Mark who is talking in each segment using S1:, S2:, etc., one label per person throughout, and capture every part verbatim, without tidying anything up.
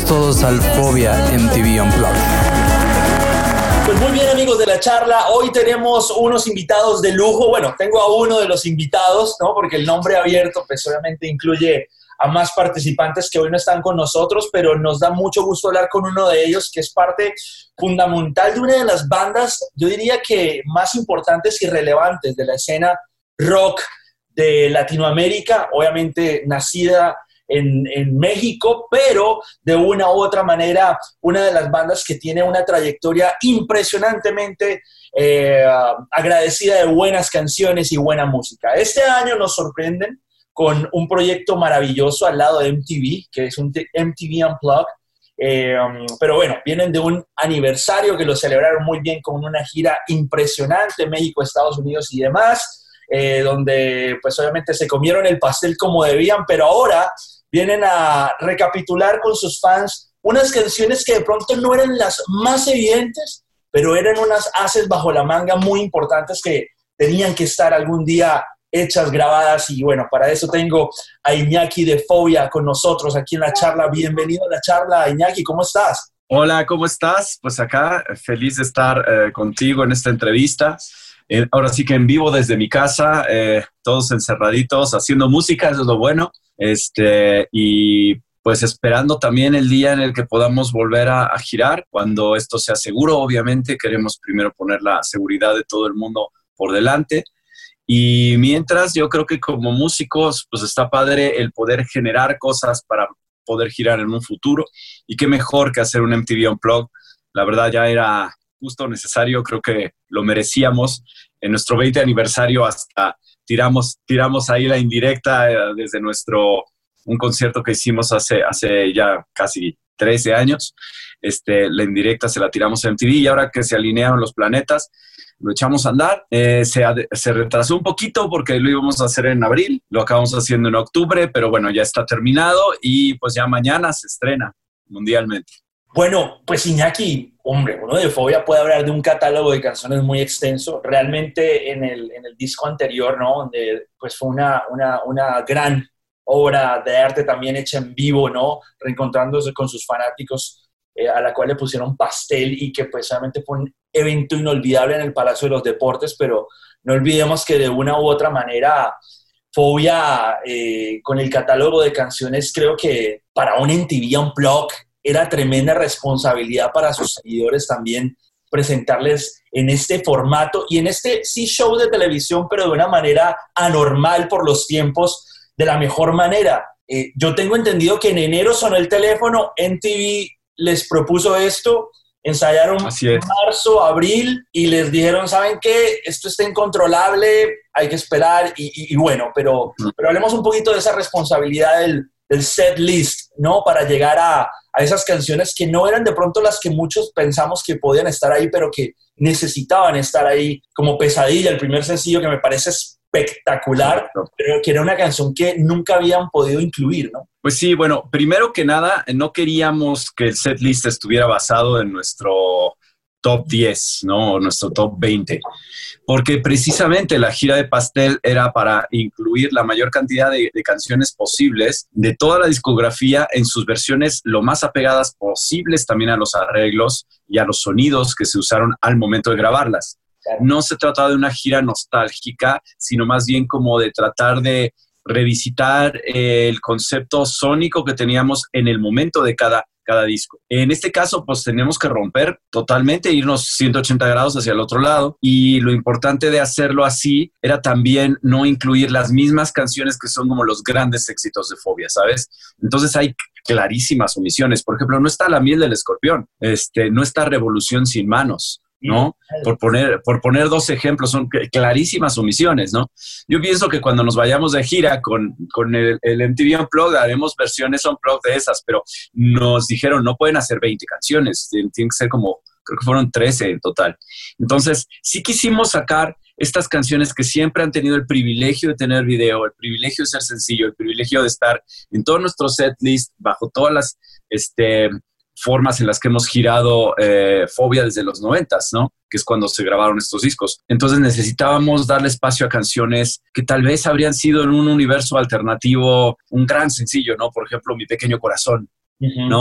S1: Bienvenidos todos al Fobia M T V Unplugged.
S2: Pues muy bien, amigos de la charla, hoy tenemos unos invitados de lujo. Bueno, tengo a uno de los invitados, ¿no? Porque el nombre abierto pues obviamente incluye a más participantes que hoy no están con nosotros, pero nos da mucho gusto hablar con uno de ellos que es parte fundamental de una de las bandas, yo diría que más importantes y relevantes de la escena rock de Latinoamérica, obviamente nacida en, en México, pero de una u otra manera una de las bandas que tiene una trayectoria impresionantemente eh, agradecida de buenas canciones y buena música. Este año nos sorprenden con un proyecto maravilloso al lado de M T V, que es un M T V Unplugged. Eh, um, pero bueno, vienen de un aniversario que lo celebraron muy bien con una gira impresionante, México, Estados Unidos y demás, eh, donde pues obviamente se comieron el pastel como debían, pero ahora vienen a recapitular con sus fans unas canciones que de pronto no eran las más evidentes, pero eran unas ases bajo la manga muy importantes que tenían que estar algún día hechas, grabadas, y bueno, para eso tengo a Iñaki de Fobia con nosotros aquí en la charla. Bienvenido a la charla, Iñaki, ¿cómo estás?
S3: Hola, ¿cómo estás? Pues acá, feliz de estar eh, contigo en esta entrevista. Eh, ahora sí que en vivo desde mi casa, eh, todos encerraditos, haciendo música, eso es lo bueno. Este, y pues esperando también el día en el que podamos volver a, a girar, cuando esto sea seguro. Obviamente queremos primero poner la seguridad de todo el mundo por delante. Y mientras, yo creo que como músicos, pues está padre el poder generar cosas para poder girar en un futuro. Y qué mejor que hacer un M T V Unplugged. La verdad ya era justo necesario, creo que lo merecíamos. En nuestro veinte aniversario hasta tiramos, tiramos ahí la indirecta eh, desde nuestro, un concierto que hicimos hace, hace ya casi trece años. Este, la indirecta se la tiramos a M T V y ahora que se alinearon los planetas, lo echamos a andar. Eh, se, se retrasó un poquito porque lo íbamos a hacer en abril, lo acabamos haciendo en octubre, pero bueno, ya está terminado y pues ya mañana se estrena mundialmente.
S2: Bueno, pues Iñaki, hombre, uno de Fobia puede hablar de un catálogo de canciones muy extenso. Realmente en el, en el disco anterior, ¿no? Donde pues fue una, una, una gran obra de arte también hecha en vivo, ¿no? Reencontrándose con sus fanáticos, eh, a la cual le pusieron pastel y que pues realmente fue un evento inolvidable en el Palacio de los Deportes, pero no olvidemos que de una u otra manera Fobia, eh, con el catálogo de canciones, creo que para un M T V Unplugged era tremenda responsabilidad para sus seguidores también presentarles en este formato y en este sí show de televisión, pero de una manera anormal por los tiempos, de la mejor manera. Eh, yo tengo entendido que en enero sonó el teléfono, M T V les propuso esto, ensayaron marzo, abril y les dijeron, ¿saben qué? Esto está incontrolable, hay que esperar y, y, y bueno, pero, pero hablemos un poquito de esa responsabilidad del, del set list, ¿no? Para llegar a, a esas canciones que no eran de pronto las que muchos pensamos que podían estar ahí, pero que necesitaban estar ahí, como Pesadilla, el primer sencillo que me parece espectacular, pero que era una canción que nunca habían podido incluir, ¿no?
S3: Pues sí, bueno, primero que nada, no queríamos que el setlist estuviera basado en nuestro top diez, ¿no? Nuestro top veinte, porque precisamente la gira de Pastel era para incluir la mayor cantidad de, de canciones posibles de toda la discografía en sus versiones lo más apegadas posibles también a los arreglos y a los sonidos que se usaron al momento de grabarlas. No se trataba de una gira nostálgica, sino más bien como de tratar de revisitar eh, el concepto sónico que teníamos en el momento de cada, cada disco. En este caso, pues tenemos que romper totalmente, irnos ciento ochenta grados hacia el otro lado, y lo importante de hacerlo así era también no incluir las mismas canciones que son como los grandes éxitos de Fobia, ¿sabes? Entonces hay clarísimas omisiones. Por ejemplo, no está La Miel del Escorpión, este, no está Revolución sin manos, ¿no? Por poner, por poner dos ejemplos, son clarísimas omisiones, ¿no? Yo pienso que cuando nos vayamos de gira con, con el, el M T V Unplugged, haremos versiones Unplugged de esas, pero nos dijeron, no pueden hacer veinte canciones, tienen que ser como, creo que fueron trece en total. Entonces, sí quisimos sacar estas canciones que siempre han tenido el privilegio de tener video, el privilegio de ser sencillo, el privilegio de estar en todo nuestro setlist, bajo todas las este, formas en las que hemos girado eh, Fobia desde los noventas, ¿no? Que es cuando se grabaron estos discos. Entonces necesitábamos darle espacio a canciones que tal vez habrían sido en un universo alternativo un gran sencillo, ¿no? Por ejemplo, Mi Pequeño Corazón, uh-huh. ¿no?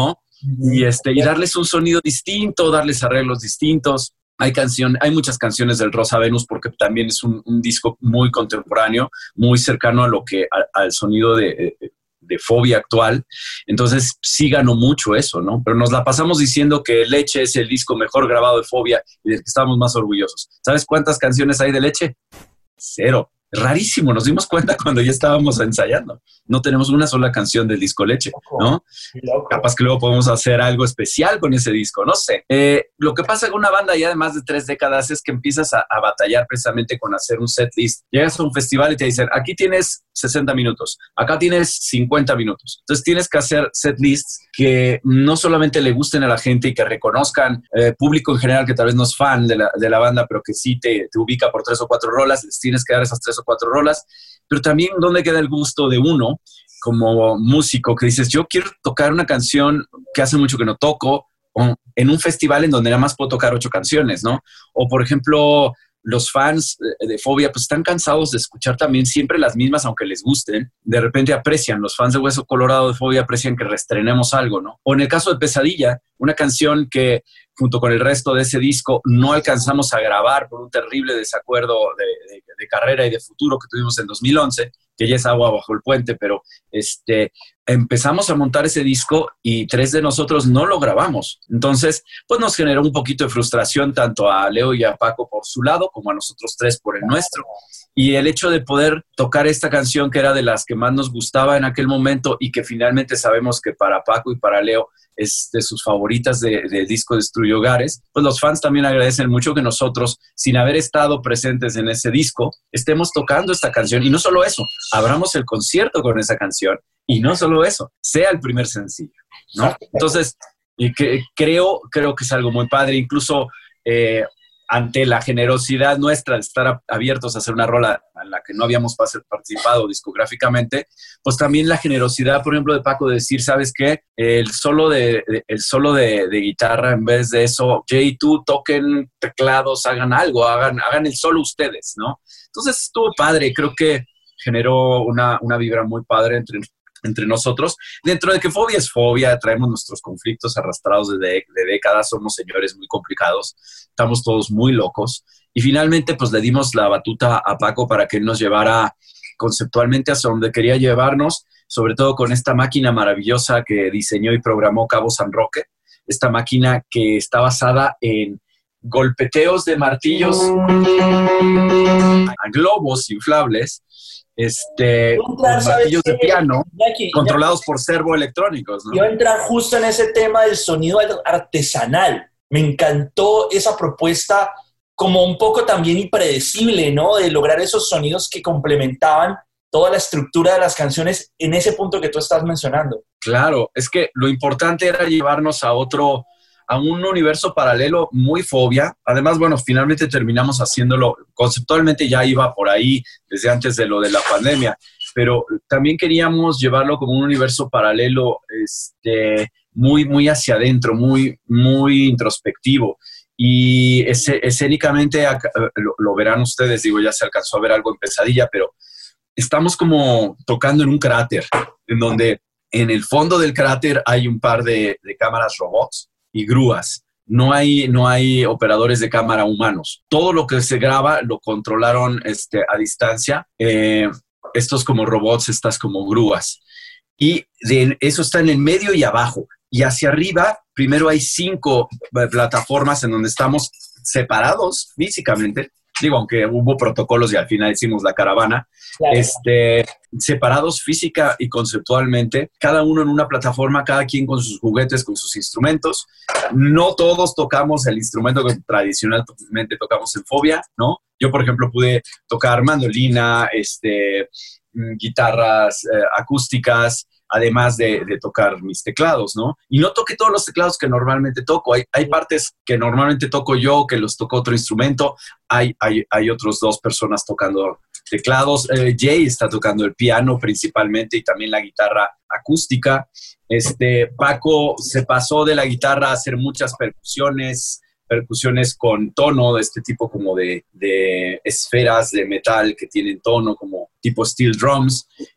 S3: y, este, y darles un sonido distinto, darles arreglos distintos. Hay canción, hay muchas canciones del Rosa Venus porque también es un, un disco muy contemporáneo, muy cercano a lo que, a, al sonido de, de Fobia actual. Entonces sí ganó mucho eso, ¿no? Pero nos la pasamos diciendo que Leche es el disco mejor grabado de Fobia y del que estamos más orgullosos. ¿Sabes cuántas canciones hay de Leche? Cero. Rarísimo, nos dimos cuenta cuando ya estábamos ensayando. No tenemos una sola canción del disco Leche, ¿no?
S2: Loco.
S3: Capaz que luego podemos hacer algo especial con ese disco, no sé. Eh, lo que pasa con una banda ya de más de tres décadas es que empiezas a, a batallar precisamente con hacer un set list. Llegas a un festival y te dicen, aquí tienes sesenta minutos, acá tienes cincuenta minutos. Entonces tienes que hacer set lists que no solamente le gusten a la gente y que reconozcan eh, público en general que tal vez no es fan de la, de la banda, pero que sí te, te ubica por tres o cuatro rolas, les tienes que dar esas tres o cuatro rolas, pero también dónde queda el gusto de uno como músico que dices, yo quiero tocar una canción que hace mucho que no toco, o en un festival en donde nada más puedo tocar ocho canciones, ¿no? O por ejemplo, los fans de Fobia pues están cansados de escuchar también siempre las mismas, aunque les gusten. De repente aprecian, los fans de Hueso Colorado de Fobia aprecian que reestrenemos algo, ¿no? O en el caso de Pesadilla, una canción que junto con el resto de ese disco no alcanzamos a grabar por un terrible desacuerdo de, de, de carrera y de futuro que tuvimos en dos mil once, que ya es agua bajo el puente, pero este, empezamos a montar ese disco y tres de nosotros no lo grabamos. Entonces, pues nos generó un poquito de frustración tanto a Leo y a Paco por su lado, como a nosotros tres por el nuestro. Y el hecho de poder tocar esta canción que era de las que más nos gustaba en aquel momento y que finalmente sabemos que para Paco y para Leo es de sus favoritas del de disco Destruye Hogares, pues los fans también agradecen mucho que nosotros, sin haber estado presentes en ese disco, estemos tocando esta canción. Y no solo eso, abramos el concierto con esa canción. Y no solo eso, sea el primer sencillo, ¿no? Entonces, y que, creo, creo que es algo muy padre. Incluso eh, ante la generosidad nuestra de estar abiertos a hacer una rola en la que no habíamos participado discográficamente, pues también la generosidad, por ejemplo, de Paco de decir, ¿sabes qué? El solo de, el solo de, de guitarra, en vez de eso, Jay y tú toquen teclados, hagan algo, hagan, hagan el solo ustedes, ¿no? Entonces estuvo padre, creo que generó una, una vibra muy padre entre entre nosotros, dentro de que Fobia es Fobia, traemos nuestros conflictos arrastrados de, de, de décadas, somos señores muy complicados, estamos todos muy locos, y finalmente pues le dimos la batuta a Paco para que él nos llevara conceptualmente hacia donde quería llevarnos, sobre todo con esta máquina maravillosa que diseñó y programó Cabo San Roque, esta máquina que está basada en golpeteos de martillos a globos inflables, este, con martillos de piano,
S2: Jackie,
S3: controlados
S2: Jackie,
S3: por servoelectrónicos, ¿no?
S2: Yo entrar justo en ese tema del sonido artesanal. Me encantó esa propuesta como un poco también impredecible, ¿no? De lograr esos sonidos que complementaban toda la estructura de las canciones en ese punto que tú estás mencionando.
S3: Claro, es que lo importante era llevarnos a otro, a un universo paralelo muy Fobia. Además, bueno, finalmente terminamos haciéndolo, conceptualmente ya iba por ahí desde antes de lo de la pandemia, pero también queríamos llevarlo como un universo paralelo, este, muy, muy hacia adentro, muy, muy introspectivo. Y ese, escénicamente, lo, lo verán ustedes, digo, ya se alcanzó a ver algo en Pesadilla, pero estamos como tocando en un cráter, en donde en el fondo del cráter hay un par de, de cámaras robots y grúas. No hay, no hay operadores de cámara humanos. Todo lo que se graba lo controlaron este, a distancia. Eh, estos como robots, estas como grúas. Y de, eso está en el medio y abajo. Y hacia arriba, primero hay cinco plataformas en donde estamos separados físicamente. Digo, aunque hubo protocolos y al final hicimos la caravana, claro. este, separados física y conceptualmente, cada uno en una plataforma, cada quien con sus juguetes, con sus instrumentos. No todos tocamos el instrumento que tradicionalmente tocamos en Fobia, ¿no? Yo, por ejemplo, pude tocar mandolina, este, guitarras eh, acústicas, además de, de tocar mis teclados, ¿no? Y no toqué todos los teclados que normalmente toco. Hay, hay partes que normalmente toco yo, que los tocó otro instrumento. Hay, hay, hay otros dos personas tocando teclados. Eh, Jay está tocando el piano principalmente y también la guitarra acústica. Este, Paco se pasó de la guitarra a hacer muchas percusiones, percusiones con tono de este tipo como de, de esferas de metal que tienen tono como tipo steel drums.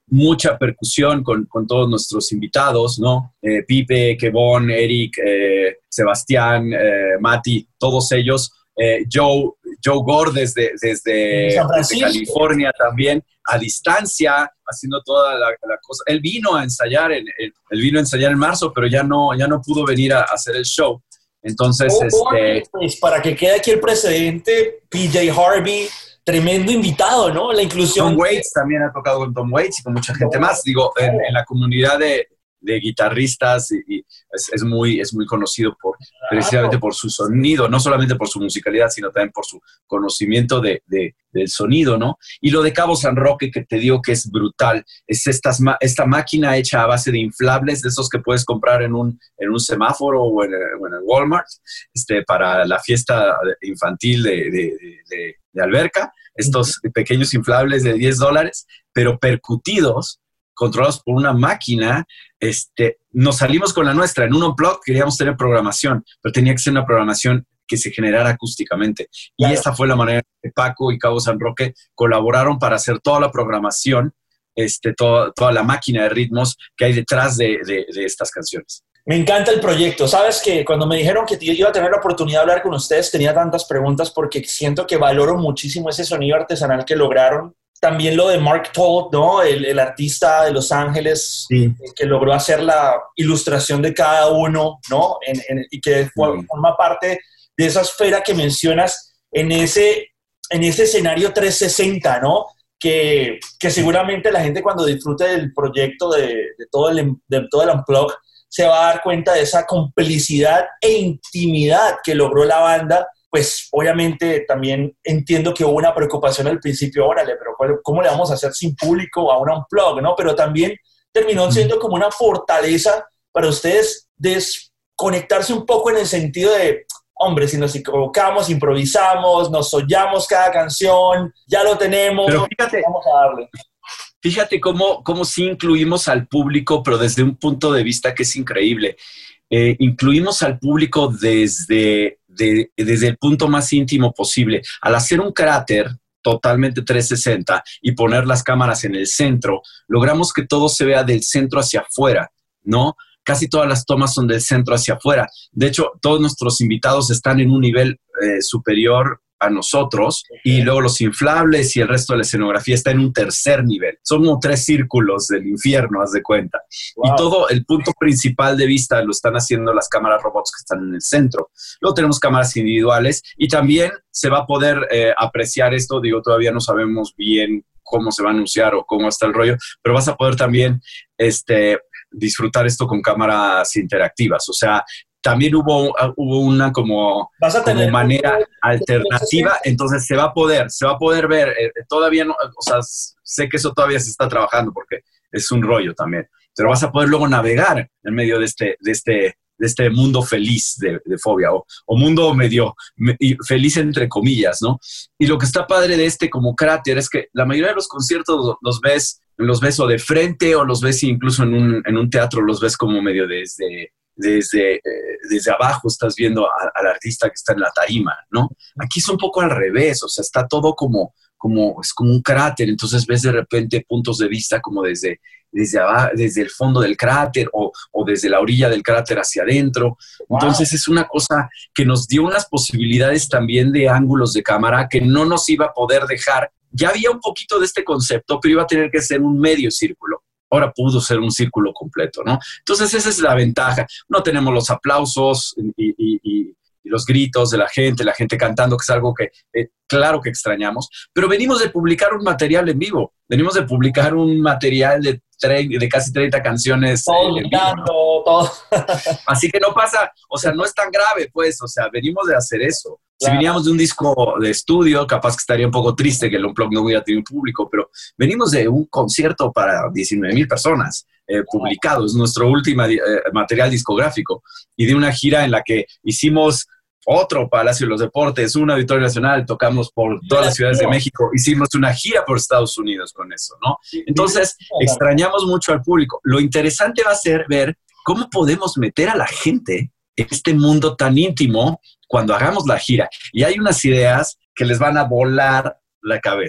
S3: mucha percusión con, con todos nuestros invitados, ¿no? Eh, Pipe, Kevon, Eric, eh, Sebastián, eh, Mati, todos ellos. Eh, Joe, Joe Gore desde, desde, desde California también, a distancia, haciendo toda la, la cosa. Él vino a ensayar, en, él, él vino a ensayar en marzo, pero ya no, ya no pudo venir a, a hacer el show. Entonces, oh, este...
S2: Pues, para que quede aquí el precedente, P J Harvey, tremendo invitado, ¿no? La inclusión.
S3: Tom Waits también ha tocado con Tom Waits y con mucha gente más. Digo, en, en la comunidad de, de guitarristas y, y es, es, muy, es muy conocido por, precisamente por su sonido, no solamente por su musicalidad, sino también por su conocimiento de, de, del sonido, ¿no? Y lo de Cabo San Roque, que te digo que es brutal, es estas, esta máquina hecha a base de inflables, de esos que puedes comprar en un, en un semáforo o en, o en el Walmart, este, para la fiesta infantil de, de, de, de, de alberca, estos uh-huh. pequeños inflables de diez dólares, pero percutidos, controlados por una máquina. Este, nos salimos con la nuestra. En un Unplugged queríamos tener programación, pero tenía que ser una programación que se generara acústicamente. Claro. Y esta fue la manera que Paco y Cabo San Roque colaboraron para hacer toda la programación, este, toda, toda la máquina de ritmos que hay detrás de, de, de estas canciones.
S2: Me encanta el proyecto. Sabes que cuando me dijeron que iba a tener la oportunidad de hablar con ustedes, tenía tantas preguntas porque siento que valoro muchísimo ese sonido artesanal que lograron. También lo de Mark Todd, ¿no? El, el artista de Los Ángeles, sí, que logró hacer la ilustración de cada uno, ¿no? En, en, y que forma sí. parte de esa esfera que mencionas en ese, en ese escenario trescientos sesenta, ¿no? Que, que seguramente la gente cuando disfrute del proyecto de, de, todo el, de todo el Unplugged se va a dar cuenta de esa complicidad e intimidad que logró la banda. Pues obviamente también entiendo que hubo una preocupación al principio, órale, pero ¿cómo le vamos a hacer sin público a un Unplugged, no? Pero también terminó siendo como una fortaleza para ustedes desconectarse un poco en el sentido de, hombre, si nos equivocamos, improvisamos, nos soñamos cada canción, ya lo tenemos,
S3: pero fíjate,
S2: vamos a darle.
S3: Fíjate cómo, cómo sí incluimos al público, pero desde un punto de vista que es increíble. Eh, incluimos al público desde, de, desde el punto más íntimo posible. Al hacer un cráter totalmente trescientos sesenta y poner las cámaras en el centro, logramos que todo se vea del centro hacia afuera, ¿no? Casi todas las tomas son del centro hacia afuera. De hecho, todos nuestros invitados están en un nivel eh, superior a nosotros, y luego los inflables y el resto de la escenografía está en un tercer nivel. Son como tres círculos del infierno, haz de cuenta. Wow. Y todo el punto principal de vista lo están haciendo las cámaras robots que están en el centro. Luego tenemos cámaras individuales y también se va a poder eh, apreciar esto. Digo, todavía no sabemos bien cómo se va a anunciar o cómo está el rollo, pero vas a poder también este, disfrutar esto con cámaras interactivas. O sea, también hubo, hubo una como, como manera alternativa, entonces se va a poder, se va a poder ver, eh, todavía no, o sea, sé que eso todavía se está trabajando porque es un rollo también, pero vas a poder luego navegar en medio de este, de este, de este mundo feliz de, de Fobia, o, o mundo medio me, feliz entre comillas, ¿no? Y lo que está padre de este como cráter es que la mayoría de los conciertos los, los ves, los ves o de frente o los ves incluso en un, en un teatro, los ves como medio desde... Desde, eh, desde abajo estás viendo a, al artista que está en la tarima, ¿no? Aquí es un poco al revés, o sea, está todo como, como, es como un cráter, entonces ves de repente puntos de vista como desde, desde, abajo, desde el fondo del cráter o, o desde la orilla del cráter hacia adentro. Wow. Entonces es una cosa que nos dio unas posibilidades también de ángulos de cámara que no nos iba a poder dejar. Ya había un poquito de este concepto, pero iba a tener que ser un medio círculo. Ahora pudo ser un círculo completo, ¿no? Entonces esa es la ventaja. No tenemos los aplausos y, y, y, y los gritos de la gente, la gente cantando, que es algo que eh, claro que extrañamos, pero venimos de publicar un material en vivo, venimos de publicar un material de, de casi treinta canciones.
S2: Todo,
S3: eh, en
S2: vivo, ¿no? todo.
S3: Así que no pasa, o sea, no es tan grave, pues, o sea, venimos de hacer eso. Claro. Si veníamos de un disco de estudio, capaz que estaría un poco triste que el Unplugged no hubiera tenido público, pero venimos de un concierto para diecinueve mil personas eh, publicado, es nuestro último eh, material discográfico, y de una gira en la que hicimos otro Palacio de los Deportes, un Auditorio Nacional, tocamos por todas las ciudades de México, hicimos una gira por Estados Unidos con eso, ¿no? Entonces, extrañamos mucho al público. Lo interesante va a ser ver cómo podemos meter a la gente en este mundo tan íntimo cuando hagamos la gira. Y hay unas ideas que les van a volar la cabeza.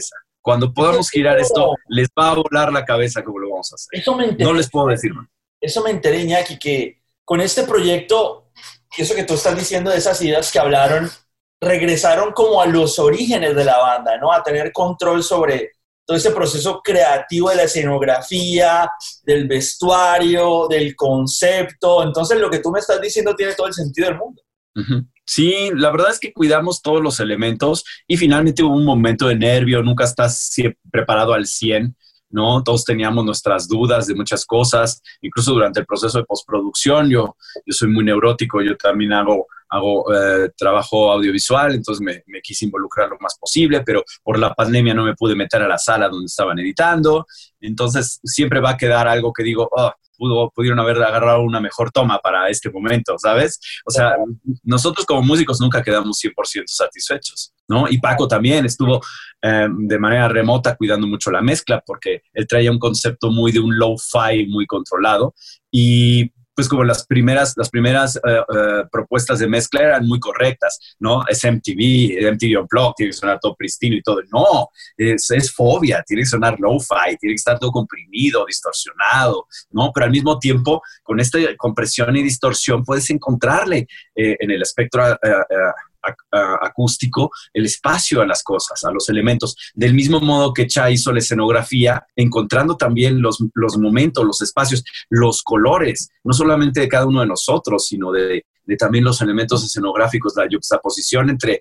S3: Cuando podamos girar esto, les va a volar la cabeza cómo lo vamos a hacer.
S2: Eso me enteré,
S3: no les puedo decir, man.
S2: Eso me enteré, Iñaki, que con este proyecto, eso que tú estás diciendo de esas ideas que hablaron, regresaron como a los orígenes de la banda, ¿no? A tener control sobre todo ese proceso creativo de la escenografía, del vestuario, del concepto. Entonces, lo que tú me estás diciendo tiene todo el sentido del mundo.
S3: Uh-huh. Sí, la verdad es que cuidamos todos los elementos y finalmente hubo un momento de nervio, nunca estás preparado al cien, ¿no? Todos teníamos nuestras dudas de muchas cosas, incluso durante el proceso de postproducción. Yo, yo soy muy neurótico, yo también hago, hago eh, trabajo audiovisual, entonces me, me quise involucrar lo más posible, pero por la pandemia no me pude meter a la sala donde estaban editando, entonces siempre va a quedar algo que digo, oh, Pudo, pudieron haber agarrado una mejor toma para este momento, ¿sabes? O sea, nosotros como músicos nunca quedamos cien por ciento satisfechos, ¿no? Y Paco también estuvo eh, de manera remota cuidando mucho la mezcla porque él traía un concepto muy de un lo-fi muy controlado y pues como las primeras, las primeras uh, uh, propuestas de mezcla eran muy correctas, ¿no? Es M T V, M T V Unplugged, tiene que sonar todo pristino y todo. No, es, es fobia, tiene que sonar lo-fi, tiene que estar todo comprimido, distorsionado, ¿no? Pero al mismo tiempo, con esta compresión y distorsión puedes encontrarle eh, en el espectro uh, uh, acústico el espacio a las cosas, a los elementos, del mismo modo que Cha hizo la escenografía, encontrando también los, los momentos, los espacios, los colores, no solamente de cada uno de nosotros, sino de, de también los elementos escenográficos, la juxtaposición entre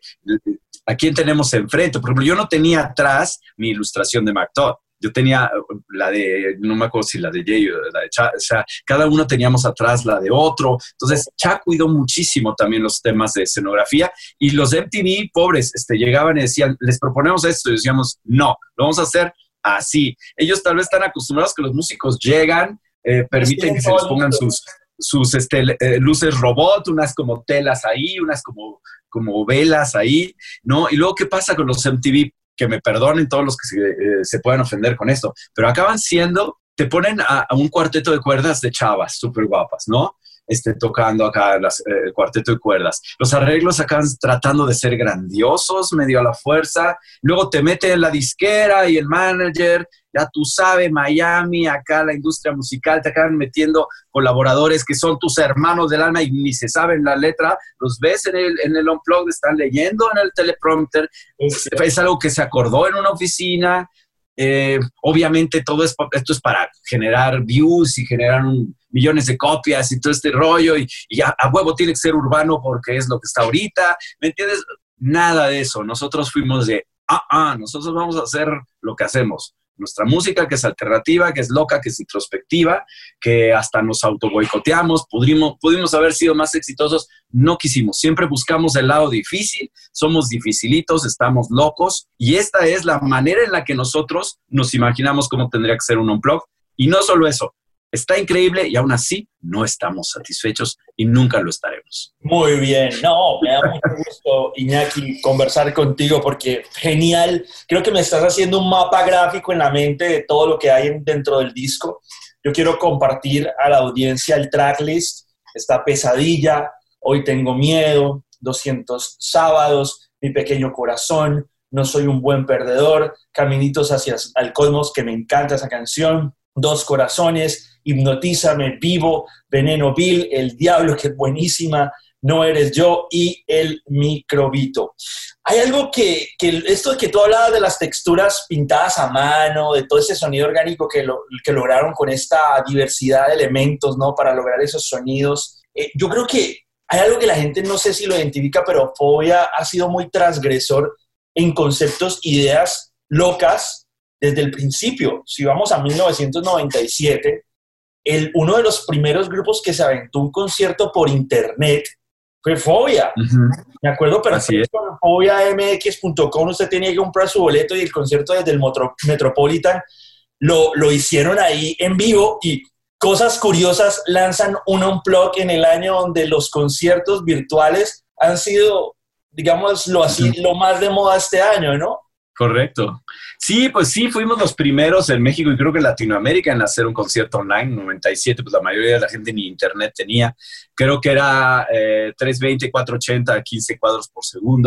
S3: a quién tenemos enfrente. Por ejemplo, yo no tenía atrás mi ilustración de Mark Todd. Yo tenía la de, no me acuerdo si la de Jay o la de Cha, o sea, cada uno teníamos atrás la de otro. Entonces, Cha cuidó muchísimo también los temas de escenografía y los M T V, pobres, este, llegaban y decían, les proponemos esto y decíamos, no, lo vamos a hacer así. Ellos tal vez están acostumbrados que los músicos llegan, eh, permiten que se les pongan sus, sus este, eh, luces robot, unas como telas ahí, unas como, como velas ahí, ¿no? Y luego, ¿qué pasa con los M T V? Que me perdonen todos los que se, eh, se puedan ofender con esto, pero acaban siendo, te ponen a, a un cuarteto de cuerdas de chavas súper guapas, ¿no? Este, tocando acá las, eh, el cuarteto de cuerdas. Los arreglos acaban tratando de ser grandiosos, medio a la fuerza. Luego te mete la disquera y el manager, ya tú sabes, Miami, acá la industria musical, te acaban metiendo colaboradores que son tus hermanos del alma y ni se saben la letra. Los ves en el, en el Unplugged, están leyendo en el teleprompter. Es, es algo que se acordó en una oficina. Eh, obviamente todo es, esto es para generar views y generar un, millones de copias y todo este rollo y, y a, a huevo tiene que ser urbano porque es lo que está ahorita, ¿me entiendes? Nada de eso, nosotros fuimos de, ah, ah, nosotros vamos a hacer lo que hacemos, nuestra música que es alternativa, que es loca, que es introspectiva, que hasta nos auto boicoteamos, pudimos, pudimos haber sido más exitosos, no quisimos, siempre buscamos el lado difícil, somos dificilitos, estamos locos y esta es la manera en la que nosotros nos imaginamos cómo tendría que ser un Unplugged y no solo eso, está increíble y aún así no estamos satisfechos y nunca lo estaremos.
S2: Muy bien. No, me da mucho gusto, Iñaki, conversar contigo porque genial. Creo que me estás haciendo un mapa gráfico en la mente de todo lo que hay dentro del disco. Yo quiero compartir a la audiencia el tracklist. Está Pesadilla, Hoy Tengo Miedo, doscientos sábados, Mi Pequeño Corazón, No Soy un Buen Perdedor, Caminitos hacia el Cosmos, que me encanta esa canción, Dos Corazones, Hipnotízame, Vivo, Veneno Vil, El Diablo, que es buenísima, No Eres Yo y El Microbito. Hay algo que, que esto de que tú hablabas de las texturas pintadas a mano, de todo ese sonido orgánico que, lo, que lograron con esta diversidad de elementos, ¿no? Para lograr esos sonidos. Eh, yo creo que hay algo que la gente no sé si lo identifica, pero Fobia ha sido muy transgresor en conceptos, ideas locas desde el principio. Si vamos a mil novecientos noventa y siete, el, uno de los primeros grupos que se aventó un concierto por internet fue Fobia. Uh-huh. Me acuerdo perfecto, en fobia m x punto com usted tenía que comprar su boleto y el concierto desde el Motro, Metropolitan lo, lo hicieron ahí en vivo y cosas curiosas, lanzan un Unplugged en el año donde los conciertos virtuales han sido, digámoslo así, uh-huh. lo más de moda este año, ¿no?
S3: Correcto. Sí, pues sí, fuimos los primeros en México y creo que en Latinoamérica en hacer un concierto online. En noventa y siete, pues la mayoría de la gente ni internet tenía. Creo que era eh, trescientos veinte, cuatrocientos ochenta, quince cuadros por segundo.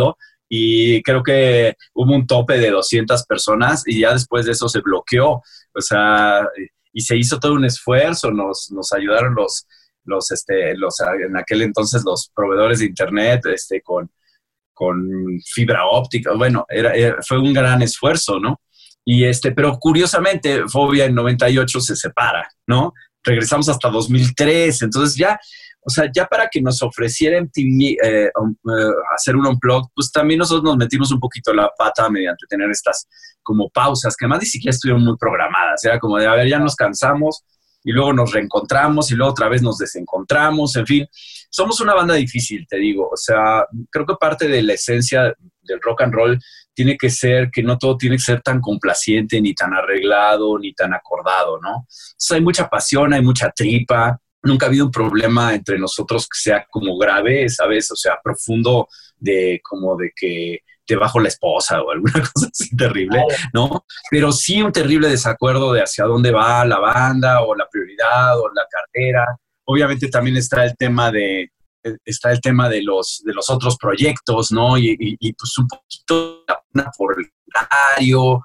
S3: y creo que hubo un tope de doscientas personas y ya después de eso se bloqueó. O sea, y se hizo todo un esfuerzo, nos, nos ayudaron los, los, este, los, en aquel entonces los proveedores de internet, este, con, con fibra óptica. Bueno, era, era, fue un gran esfuerzo, ¿no? Y este, pero curiosamente, Fobia en noventa y ocho se separa, ¿no? Regresamos hasta dos mil tres, entonces ya, o sea, ya para que nos ofreciera M T V eh, um, uh, hacer un unplug, pues también nosotros nos metimos un poquito la pata mediante tener estas como pausas, que además ni siquiera estuvieron muy programadas, era como de, a ver, ya nos cansamos, y luego nos reencontramos, y luego otra vez nos desencontramos, en fin. Somos una banda difícil, te digo, o sea, creo que parte de la esencia del rock and roll tiene que ser que no todo tiene que ser tan complaciente, ni tan arreglado, ni tan acordado, ¿no? Entonces hay mucha pasión, hay mucha tripa. Nunca ha habido un problema entre nosotros que sea como grave, ¿sabes? O sea, profundo, de como de que te bajo la esposa o alguna cosa así terrible, ¿no? Pero sí un terrible desacuerdo de hacia dónde va la banda o la prioridad o la carrera. Obviamente también está el tema de está el tema de los, de los otros proyectos, ¿no? Y, y, y pues un poquito la por el horario,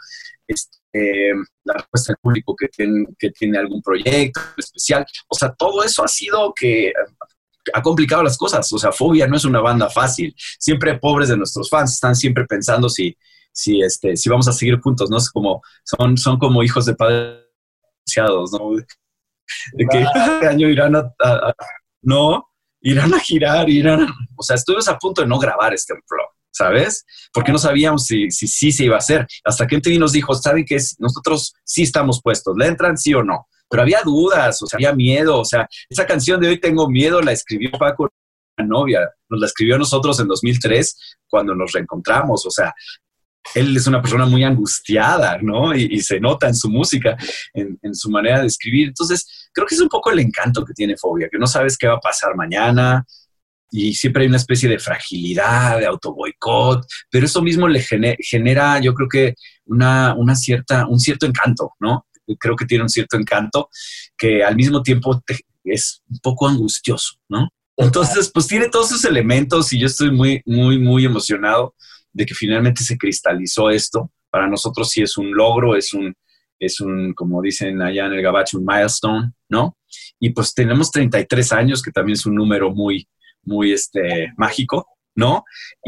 S3: este, la respuesta del público que tiene, que tiene algún proyecto especial. O sea, todo eso ha sido que ha complicado las cosas. O sea, Fobia no es una banda fácil. Siempre pobres de nuestros fans, están siempre pensando si, si, este, si vamos a seguir juntos, ¿no? Es como, son, son como hijos de padres divorciados, ¿no? De que cada año irán a, a, a no, irán a girar, irán a... O sea, estuvimos a punto de no grabar este unplug, ¿sabes? Porque no sabíamos si sí si, si se iba a hacer. Hasta que M T V nos dijo, ¿saben qué? Nosotros sí estamos puestos, ¿le entran sí o no? Pero había dudas, o sea, había miedo. O sea, esa canción de Hoy Tengo Miedo la escribió Paco, la novia. Nos la escribió a nosotros en dos mil tres cuando nos reencontramos. O sea, él es una persona muy angustiada, ¿no? Y, y se nota en su música, en, en su manera de escribir. Entonces, creo que es un poco el encanto que tiene Fobia, que no sabes qué va a pasar mañana y siempre hay una especie de fragilidad, de autoboicot, pero eso mismo le gener, genera, yo creo que una, una cierta, un cierto encanto, ¿no? Creo que tiene un cierto encanto que al mismo tiempo te, es un poco angustioso, ¿no? Entonces, pues tiene todos esos elementos y yo estoy muy, muy, muy emocionado de que finalmente se cristalizó esto. Para nosotros sí es un logro, es un, es un, como dicen allá en el gabacho, un milestone, ¿no? Y pues tenemos treinta y tres años, que también es un número muy, muy este, mágico, ¿no?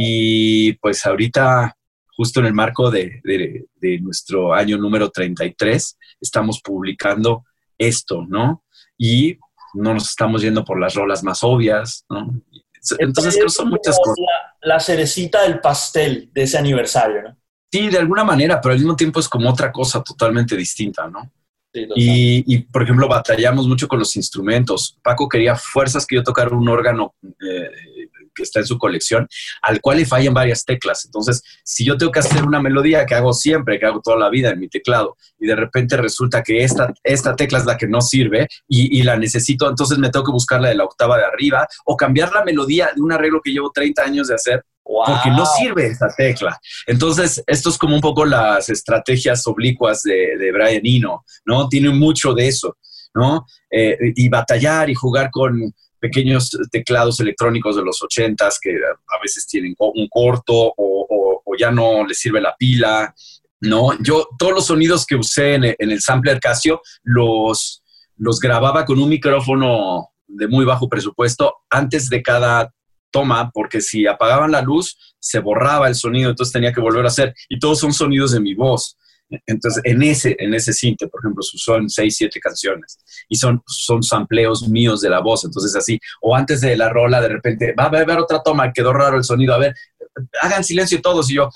S3: Y pues ahorita, justo en el marco de, de, de nuestro año número treinta y tres, estamos publicando esto, ¿no? Y no nos estamos yendo por las rolas más obvias, ¿no? Entonces creo que son muchas cosas.
S2: La, la cerecita del pastel de ese aniversario, ¿no?
S3: Sí, de alguna manera, pero al mismo tiempo es como otra cosa totalmente distinta, ¿no?
S2: Sí,
S3: y, y, por ejemplo, batallamos mucho con los instrumentos. Paco quería fuerzas que yo tocara un órgano eh, que está en su colección, al cual le fallan varias teclas. Entonces, si yo tengo que hacer una melodía que hago siempre, que hago toda la vida en mi teclado, y de repente resulta que esta, esta tecla es la que no sirve y, y la necesito, entonces me tengo que buscar la de la octava de arriba o cambiar la melodía de un arreglo que llevo treinta años de hacer. Wow. Porque no sirve esa tecla. Entonces, esto es como un poco las estrategias oblicuas de, de Brian Eno, ¿no? Tiene mucho de eso, ¿no? Eh, y batallar y jugar con pequeños teclados electrónicos de los ochentas que a veces tienen un corto o, o, o ya no les sirve la pila, ¿no? Yo todos los sonidos que usé en, en el sampler Casio los, los grababa con un micrófono de muy bajo presupuesto antes de cada toma, porque si apagaban la luz, se borraba el sonido, entonces tenía que volver a hacer. Y todos son sonidos de mi voz. Entonces, en ese, en ese cinte, por ejemplo, son seis, siete canciones. Y son, son sampleos míos de la voz. Entonces, así. O antes de la rola, de repente, va a haber otra toma, quedó raro el sonido. A ver, hagan silencio todos. Y yo,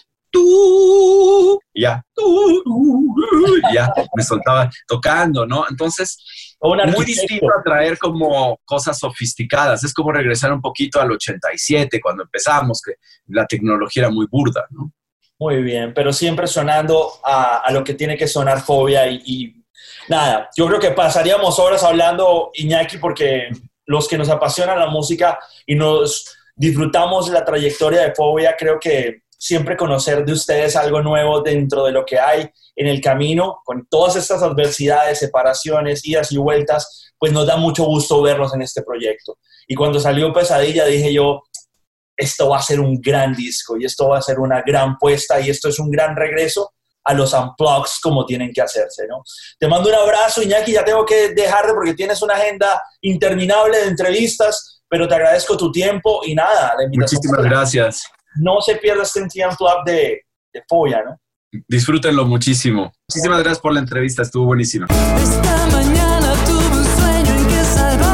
S3: tú, y ya, tú, y ya, me soltaba tocando, ¿no? Entonces, muy distinto a traer como cosas sofisticadas. Es como regresar un poquito al ochenta y siete, cuando empezamos, que la tecnología era muy burda, ¿no?
S2: Muy bien, pero siempre sonando a, a lo que tiene que sonar Fobia y, y nada, yo creo que pasaríamos horas hablando, Iñaki, porque los que nos apasiona la música y nos disfrutamos la trayectoria de Fobia, creo que siempre conocer de ustedes algo nuevo dentro de lo que hay en el camino, con todas estas adversidades, separaciones, idas y vueltas, pues nos da mucho gusto verlos en este proyecto. Y cuando salió Pesadilla dije yo, esto va a ser un gran disco y esto va a ser una gran puesta y esto es un gran regreso a los Unplugs como tienen que hacerse, ¿no? Te mando un abrazo, Iñaki, ya tengo que dejarte porque tienes una agenda interminable de entrevistas, pero te agradezco tu tiempo y nada. La
S3: Muchísimas gracias.
S2: No se pierda este M T V Unplugged de, de Fobia, ¿no?
S3: Disfrútenlo muchísimo. Muchísimas gracias por la entrevista, estuvo buenísima.
S4: Esta mañana tuve un sueño en que salvar